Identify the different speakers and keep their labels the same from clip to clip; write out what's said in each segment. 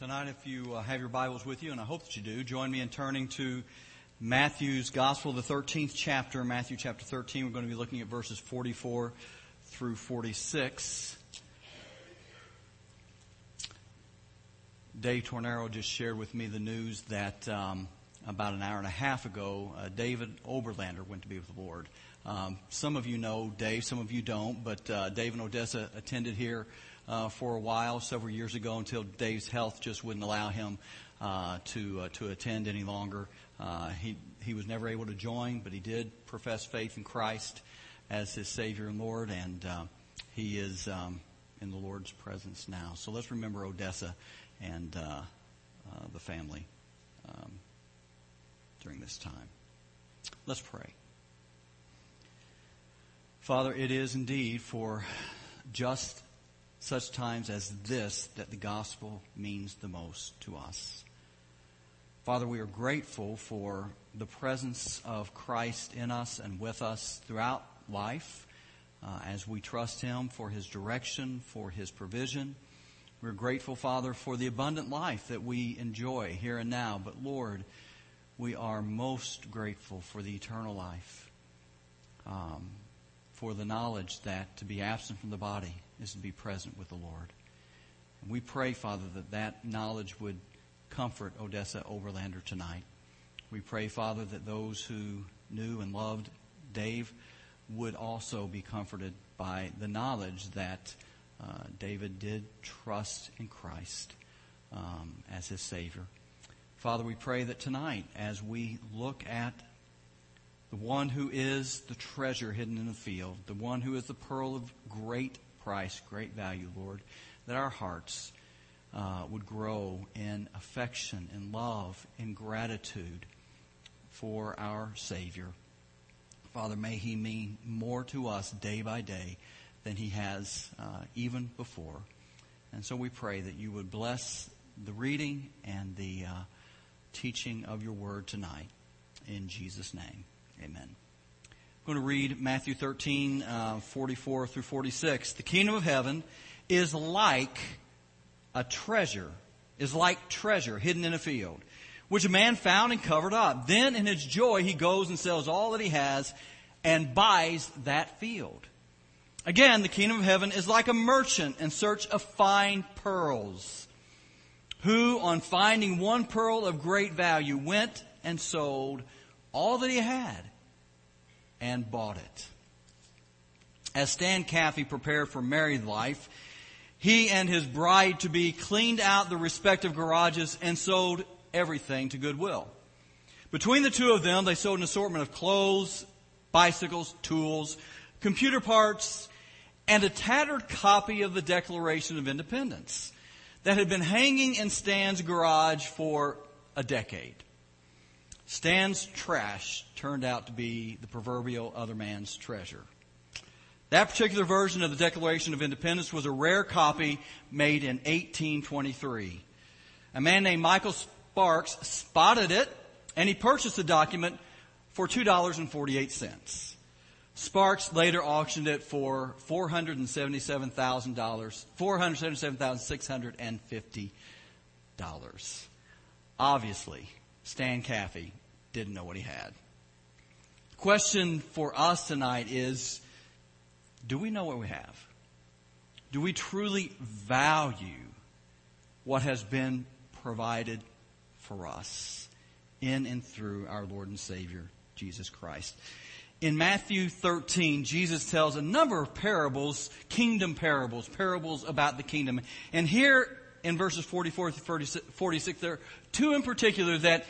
Speaker 1: Tonight, if you have your Bibles with you, and I hope that you do, join me in turning to Matthew's Gospel, the 13th chapter, Matthew chapter 13. We're going to be looking at verses 44 through 46. Dave Tornero just shared with me the news that about an hour and a half ago, David Oberlander went to be with the Lord. Some of you know Dave, some of you don't, but Dave in Odessa attended here for a while, several years ago, until Dave's health just wouldn't allow him to attend any longer. He was never able to join, but he did profess faith in Christ as his Savior and Lord, and he is in the Lord's presence now. So let's remember Odessa and the family during this time. Let's pray. Father, it is indeed for just such times as this that the gospel means the most to us. Father, we are grateful for the presence of Christ in us and with us throughout life as we trust Him for His direction, for His provision. We're grateful, Father, for the abundant life that we enjoy here and now. But Lord, we are most grateful for the eternal life, for the knowledge that to be absent from the body is to be present with the Lord. And we pray, Father, that knowledge would comfort Odessa Oberlander tonight. We pray, Father, that those who knew and loved Dave would also be comforted by the knowledge that David did trust in Christ as his Savior. Father, we pray that tonight, as we look at the one who is the treasure hidden in the field, the one who is the pearl of great price, great value, Lord, that our hearts would grow in affection, in love, in gratitude for our Savior. Father, may He mean more to us day by day than He has even before. And so we pray that you would bless the reading and the teaching of your word tonight. In Jesus' name, amen. I'm going to read Matthew 13, 44 through 46. The kingdom of heaven is like treasure hidden in a field, which a man found and covered up. Then in his joy he goes and sells all that he has and buys that field. Again, the kingdom of heaven is like a merchant in search of fine pearls, who, on finding one pearl of great value, went and sold all that he had and bought it. As Stan Caffey prepared for married life, he and his bride-to-be cleaned out the respective garages and sold everything to Goodwill. Between the two of them, they sold an assortment of clothes, bicycles, tools, computer parts, and a tattered copy of the Declaration of Independence that had been hanging in Stan's garage for a decade. Stan's trash turned out to be the proverbial other man's treasure. That particular version of the Declaration of Independence was a rare copy made in 1823. A man named Michael Sparks spotted it, and he purchased the document for $2.48. Sparks later auctioned it for $477,650. Obviously, Stan Caffey didn't know what he had. The question for us tonight is, do we know what we have? Do we truly value what has been provided for us in and through our Lord and Savior, Jesus Christ? In Matthew 13, Jesus tells a number of parables, kingdom parables, parables about the kingdom. And here in verses 44 through 46, there are two in particular that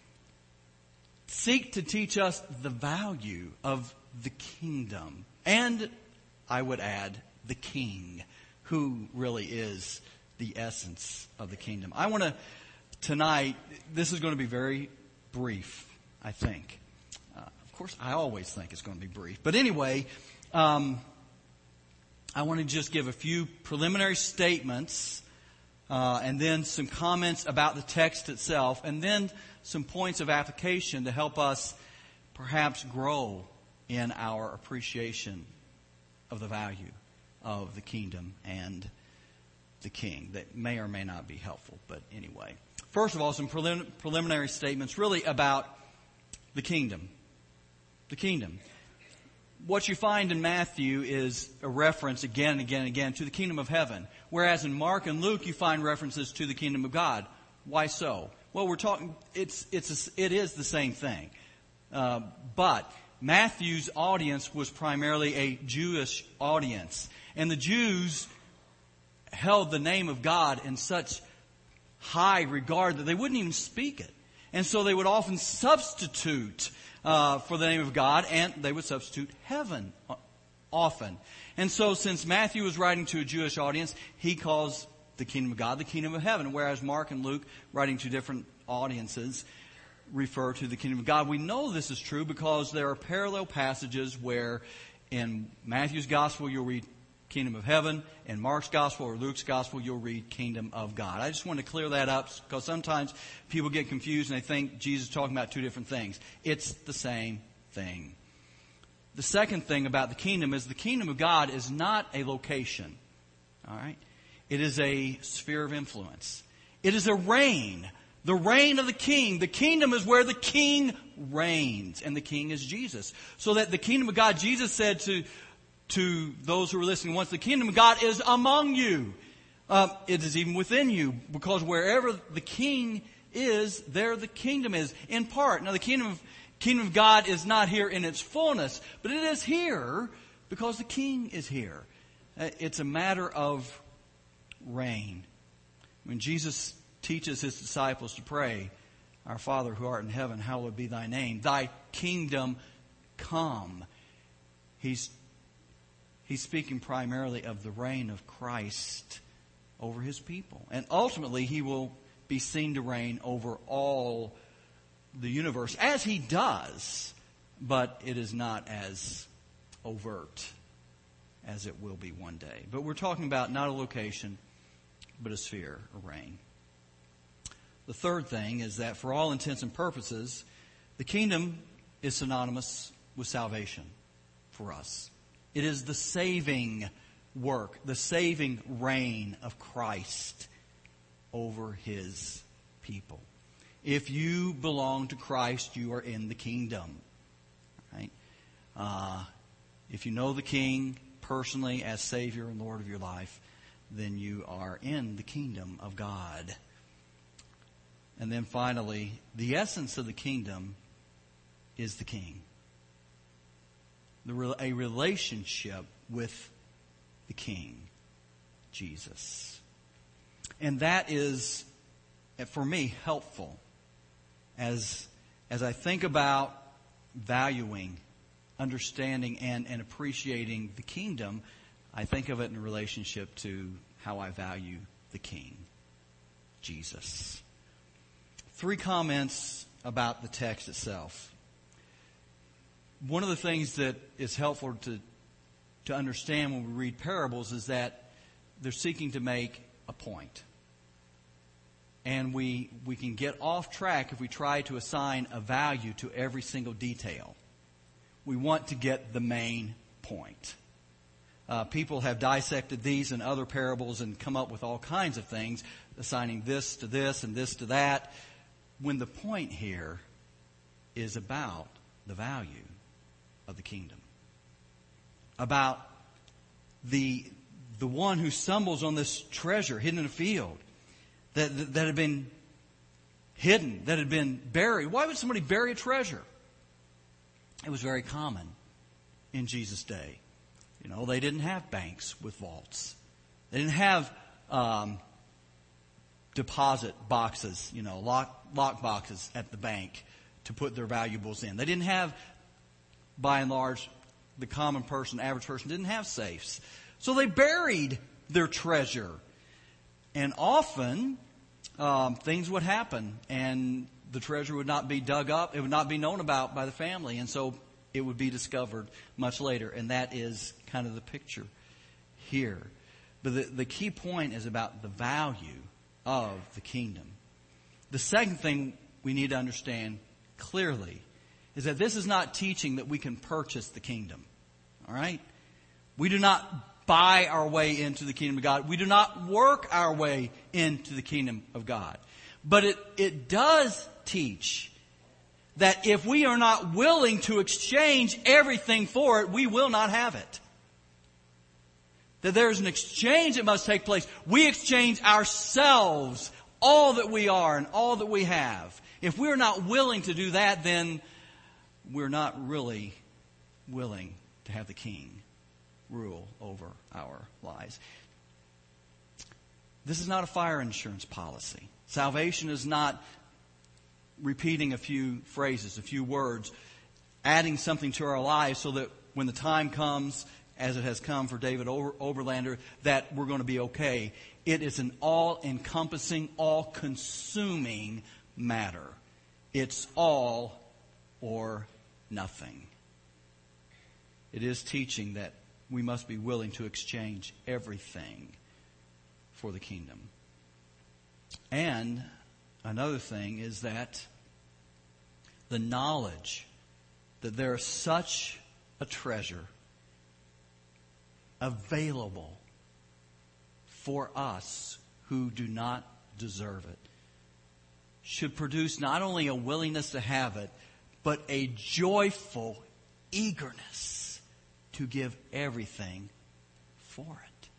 Speaker 1: seek to teach us the value of the kingdom. And I would add, the king, who really is the essence of the kingdom. I want to, tonight, this is going to be very brief, I think. Of course, I always think it's going to be brief. But anyway, I want to just give a few preliminary statements and then some comments about the text itself, and then some points of application to help us perhaps grow in our appreciation of the value of the kingdom and the king that may or may not be helpful. But anyway, first of all, some preliminary statements really about the kingdom. The kingdom. What you find in Matthew is a reference again and again and again to the kingdom of heaven. Whereas in Mark and Luke you find references to the kingdom of God. Why so? Well, it is the same thing. But Matthew's audience was primarily a Jewish audience. And the Jews held the name of God in such high regard that they wouldn't even speak it. And so they would often substitute for the name of God, and they would substitute heaven often. And so since Matthew was writing to a Jewish audience, he calls the kingdom of God the kingdom of heaven, whereas Mark and Luke, writing to different audiences, refer to the kingdom of God. We know this is true because there are parallel passages where in Matthew's gospel you'll read kingdom of heaven, in Mark's gospel or Luke's gospel you'll read kingdom of God. I just want to clear that up because sometimes people get confused and they think Jesus is talking about two different things. It's the same thing. The second thing about the kingdom is the kingdom of God is not a location. All right? It is a sphere of influence. It is a reign. The reign of the king. The kingdom is where the king reigns. And the king is Jesus. So that the kingdom of God, Jesus said to those who were listening once, the kingdom of God is among you. It is even within you. Because wherever the king is, there the kingdom is. In part. Now the kingdom of God is not here in its fullness. But it is here because the king is here. It's a matter of reign. When Jesus teaches his disciples to pray, Our Father who art in heaven, hallowed be thy name. Thy kingdom come. He's speaking primarily of the reign of Christ over his people. And ultimately, he will be seen to reign over all the universe, as he does, but it is not as overt as it will be one day. But we're talking about not a location, but a sphere, a reign. The third thing is that for all intents and purposes, the kingdom is synonymous with salvation for us. It is the saving work, the saving reign of Christ over his people. If you belong to Christ, you are in the kingdom. Right? If you know the King personally as Savior and Lord of your life, then you are in the kingdom of God. And then finally, the essence of the kingdom is the King. A relationship with the King, Jesus. And that is, for me, helpful as I think about valuing, understanding, and appreciating the kingdom. I think of it in relationship to how I value the King, Jesus. 3 comments about the text itself. One of the things that is helpful to understand when we read parables is that they're seeking to make a point. And we can get off track if we try to assign a value to every single detail. We want to get the main point. People have dissected these and other parables and come up with all kinds of things, assigning this to this and this to that, when the point here is about the value of the kingdom. About the one who stumbles on this treasure hidden in a field that had been hidden, that had been buried. Why would somebody bury a treasure? It was very common in Jesus' day. You know, they didn't have banks with vaults. They didn't have deposit boxes, lock boxes at the bank to put their valuables in. They didn't have, by and large, the common person, average person, didn't have safes. So they buried their treasure. And often, things would happen and the treasure would not be dug up. It would not be known about by the family. And so it would be discovered much later. And that is kind of the picture here. But the key point is about the value of the kingdom. The second thing we need to understand clearly is that this is not teaching that we can purchase the kingdom. All right? We do not buy our way into the kingdom of God. We do not work our way into the kingdom of God. But it does teach that if we are not willing to exchange everything for it, we will not have it. That there's an exchange that must take place. We exchange ourselves, all that we are and all that we have. If we're not willing to do that, then we're not really willing to have the King rule over our lives. This is not a fire insurance policy. Salvation is not repeating a few phrases, a few words, adding something to our lives so that when the time comes, as it has come for David Overlander, that we're going to be okay. It is an all-encompassing, all-consuming matter. It's all or nothing. It is teaching that we must be willing to exchange everything for the kingdom. And another thing is that the knowledge that there is such a treasure available for us who do not deserve it should produce not only a willingness to have it, but a joyful eagerness to give everything for it.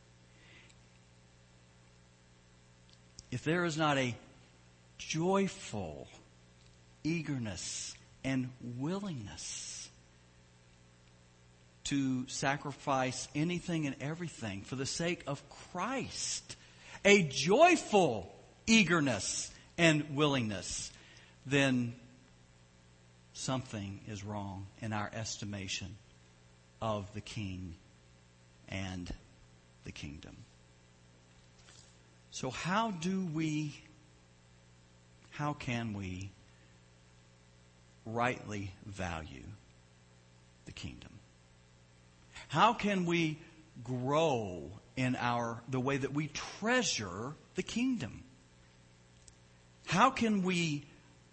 Speaker 1: If there is not a joyful eagerness and willingness to sacrifice anything and everything for the sake of Christ, a joyful eagerness and willingness, then something is wrong in our estimation of the King and the kingdom. So how can we rightly value the kingdom? How can we grow in the way that we treasure the kingdom? How can we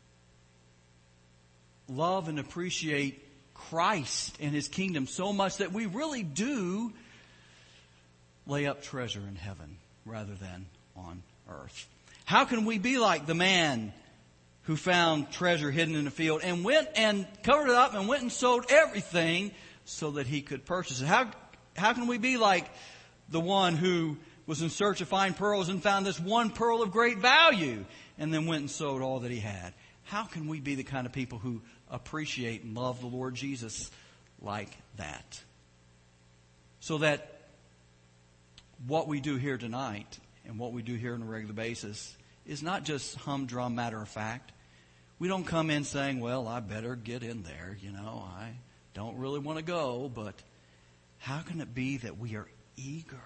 Speaker 1: love and appreciate Christ and His kingdom so much that we really do lay up treasure in heaven rather than on earth? How can we be like the man who found treasure hidden in a field and went and covered it up and went and sold everything so that he could purchase it? How can we be like the one who was in search of fine pearls and found this one pearl of great value and then went and sold all that he had? How can we be the kind of people who appreciate and love the Lord Jesus like that? So that what we do here tonight and what we do here on a regular basis is not just humdrum matter of fact. We don't come in saying, well, I better get in there. I don't really want to go. But how can it be that we are eager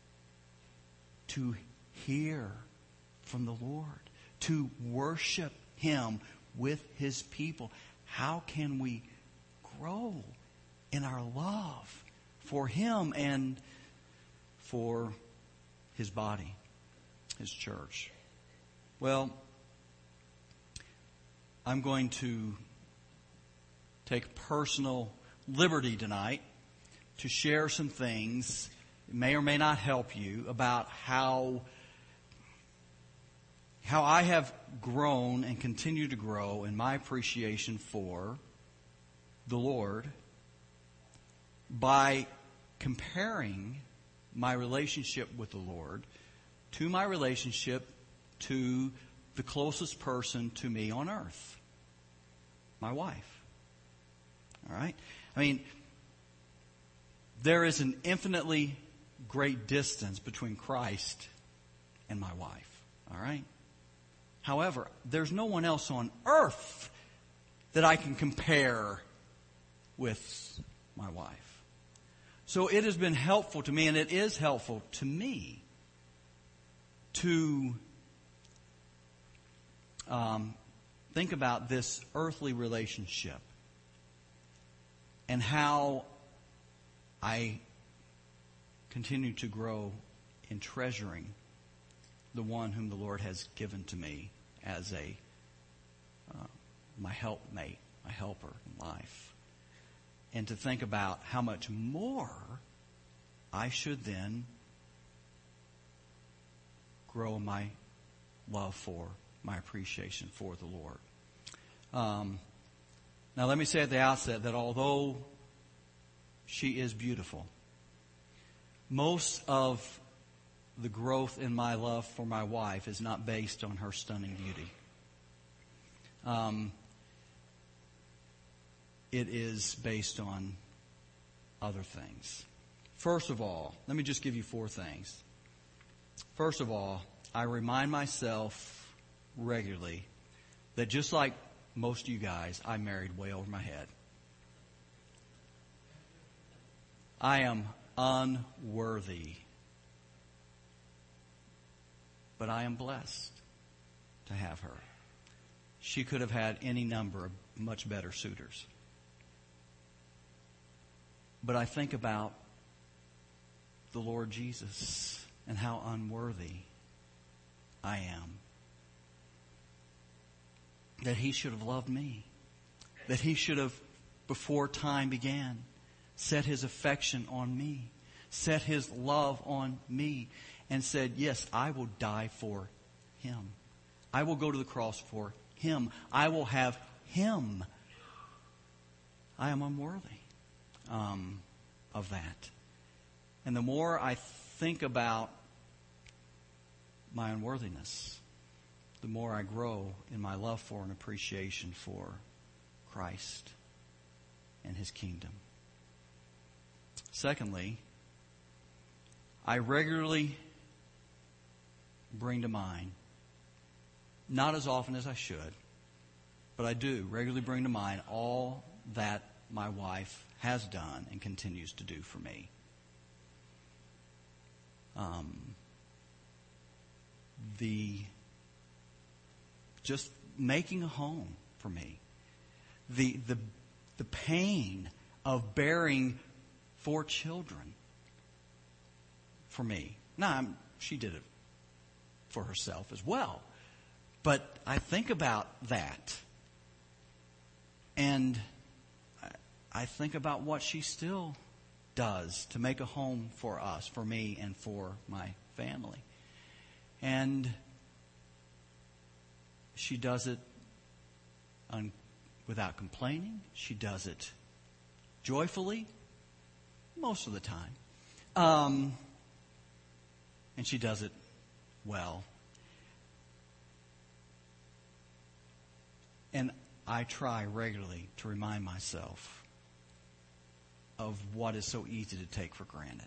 Speaker 1: to hear from the Lord, to worship Him with His people? How can we grow in our love for Him and for His body, His church? Well, I'm going to take personal liberty tonight to share some things, it may or may not help you, about how I have grown and continue to grow in my appreciation for the Lord by comparing my relationship with the Lord to my relationship to the closest person to me on earth, my wife. All right? There is an infinitely great distance between Christ and my wife. All right? However, there's no one else on earth that I can compare with my wife. So it has been helpful to me, and it is helpful to me to think about this earthly relationship and how I continue to grow in treasuring the one whom the Lord has given to me as my helpmate, my helper in life. And to think about how much more I should then grow my love for, my appreciation for the Lord. Now let me say at the outset that although she is beautiful, most of the growth in my love for my wife is not based on her stunning beauty. It is based on other things. First of all, let me just give you 4 things. First of all, I remind myself regularly that just like most of you guys, I married way over my head. I am unworthy, but I am blessed to have her. She could have had any number of much better suitors. But I think about the Lord Jesus and how unworthy I am. That He should have loved me. That He should have, before time began, set His affection on me. Set His love on me. And said, yes, I will die for Him. I will go to the cross for Him. I will have Him. I am unworthy of that. And the more I think about my unworthiness, the more I grow in my love for and appreciation for Christ and His kingdom. Secondly, I regularly bring to mind, not as often as I should, but I do regularly bring to mind all that my wife has done and continues to do for me. Just making a home for me. The pain of bearing 4 children for me. Now, she did it for herself as well. But I think about that. And I think about what she still does to make a home for us, for me, and for my family. And she does it without complaining. She does it joyfully, most of the time. And she does it well. And I try regularly to remind myself of what is so easy to take for granted.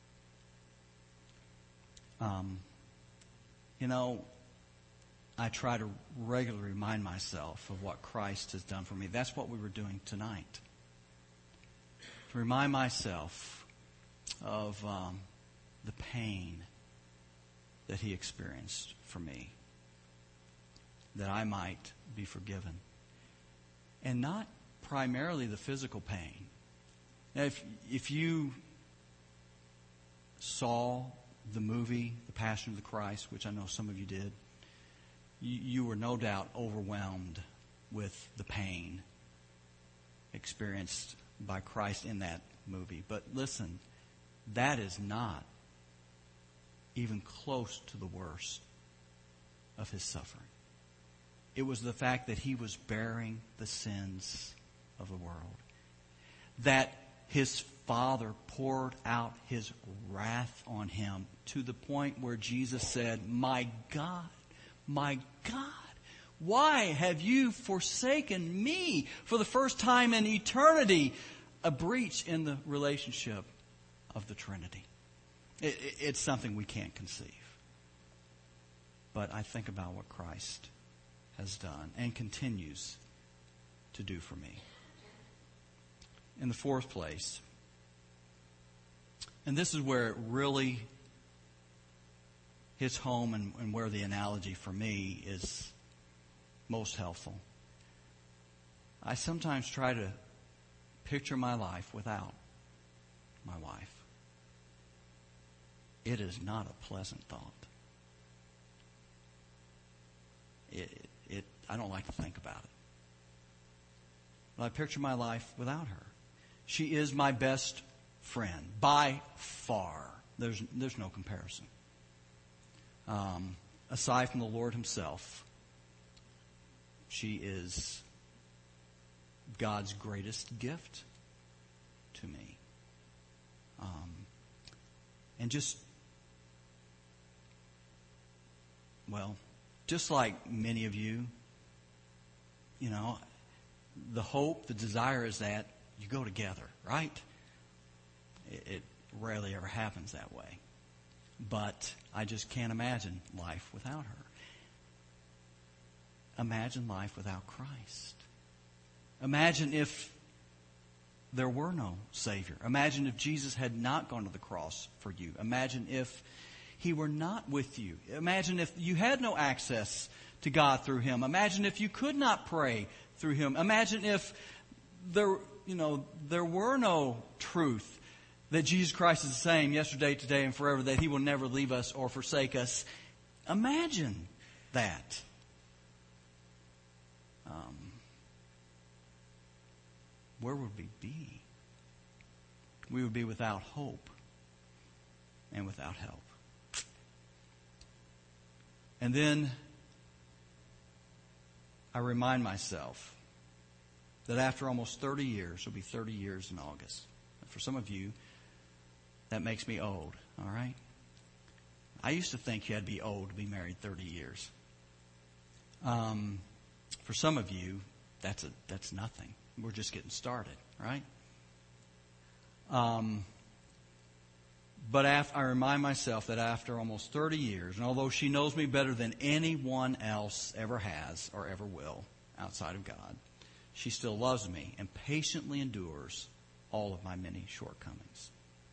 Speaker 1: I try to regularly remind myself of what Christ has done for me. That's what we were doing tonight. To remind myself of the pain that He experienced for me, that I might be forgiven. And not primarily the physical pain. Now, if you saw the movie, The Passion of the Christ, which I know some of you did, you were no doubt overwhelmed with the pain experienced by Christ in that movie. But listen, that is not even close to the worst of His suffering. It was the fact that He was bearing the sins of the world. That His Father poured out His wrath on Him to the point where Jesus said, my God, why have you forsaken me?" For the first time in eternity, a breach in the relationship of the Trinity. It's something we can't conceive. But I think about what Christ has done and continues to do for me. In the fourth place, and this is where it really hits home and where the analogy for me is most helpful. I sometimes try to picture my life without my wife. It is not a pleasant thought. I don't like to think about it. But I picture my life without her. She is my best friend. By far. There's no comparison. Aside from the Lord himself, she is God's greatest gift to me. And just like many of you, the hope, the desire is that you go together, right? It rarely ever happens that way. But I just can't imagine life without her. Imagine life without Christ. Imagine if there were no Savior. Imagine if Jesus had not gone to the cross for you. Imagine if He were not with you. Imagine if you had no access to God through Him. Imagine if you could not pray through Him. Imagine if there were no truth that Jesus Christ is the same yesterday, today, and forever, that He will never leave us or forsake us. Imagine that. Where would we be? We would be without hope and without help. And then I remind myself that after almost 30 years, it'll be 30 years in August. For some of you, that makes me old, all right? I used to think you had to be old to be married 30 years. For some of you, that's nothing. We're just getting started, right? But I remind myself that after almost 30 years, and although she knows me better than anyone else ever has or ever will outside of God, she still loves me and patiently endures all of my many shortcomings.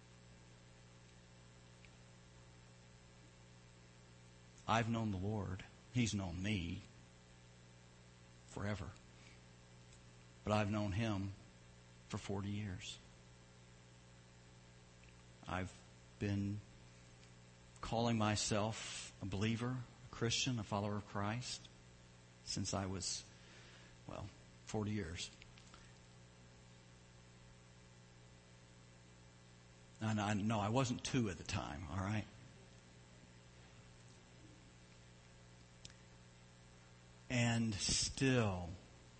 Speaker 1: I've known the Lord. He's known me forever. But I've known Him for 40 years. I've been calling myself a believer, a Christian, a follower of Christ since I was, 40 years. No, I wasn't 2 at the time, all right? And still,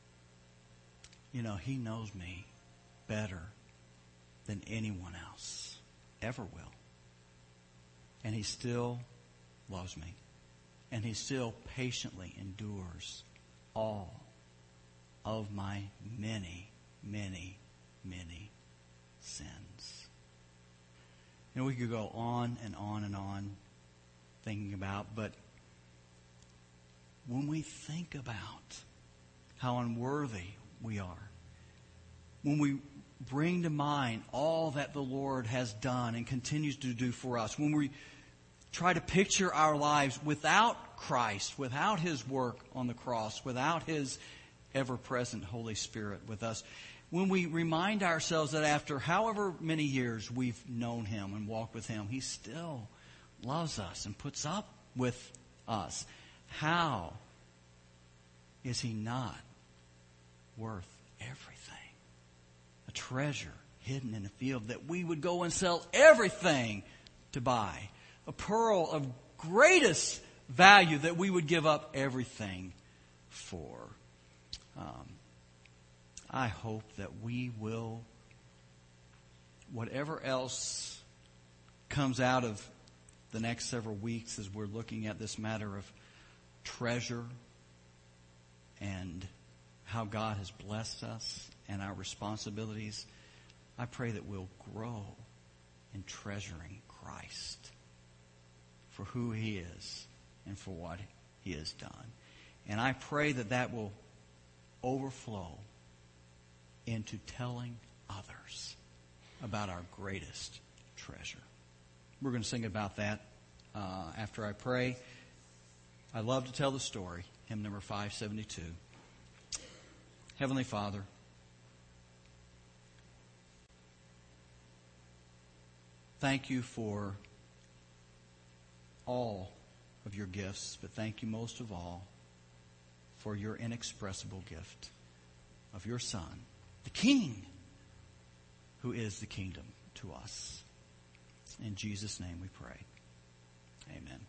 Speaker 1: He knows me better than anyone else ever will. And He still loves me. And He still patiently endures all of my many, many, many sins. We could go on and on and on thinking about, but when we think about how unworthy we are, when we bring to mind all that the Lord has done and continues to do for us, when we try to picture our lives without Christ, without His work on the cross, without His ever-present Holy Spirit with us, when we remind ourselves that after however many years we've known Him and walked with Him, He still loves us and puts up with us, how is He not worth everything? A treasure hidden in a field that we would go and sell everything to buy. A pearl of greatest value that we would give up everything for. I hope that we will, whatever else comes out of the next several weeks as we're looking at this matter of treasure and how God has blessed us and our responsibilities, I pray that we'll grow in treasuring Christ for who He is and for what He has done. And I pray that that will overflow into telling others about our greatest treasure. We're going to sing about that after I pray. I love to tell the story, hymn number 572. Heavenly Father, thank You for all of Your gifts, but thank You most of all for Your inexpressible gift of Your Son, the King, who is the kingdom to us. In Jesus' name we pray. Amen.